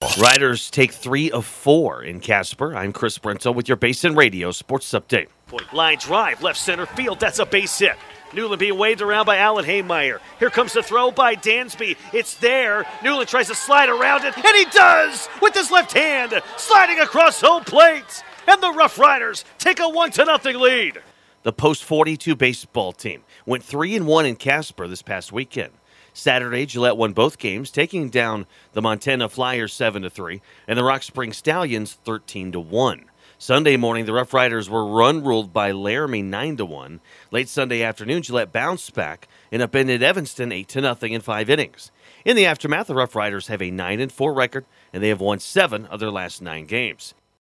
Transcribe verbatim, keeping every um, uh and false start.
Riders take three of four in Casper. I'm Chris Brento with your Basin Radio Sports Update. Point line drive, left center field. That's a base hit. Newland being waved around by Alan Haymeyer. Here comes the throw by Dansby. It's there. Newland tries to slide around it, and he does with his left hand, sliding across home plate. And the Rough Riders take a one to nothing lead. The Post forty-two baseball team went three and one in Casper this past weekend. Saturday, Gillette won both games, taking down the Montana Flyers seven to three and the Rock Springs Stallions thirteen to one. Sunday morning, the Rough Riders were run-ruled by Laramie nine to one. Late Sunday afternoon, Gillette bounced back and upended Evanston eight to nothing in five innings. In the aftermath, the Rough Riders have a nine and four record, and they have won seven of their last nine games.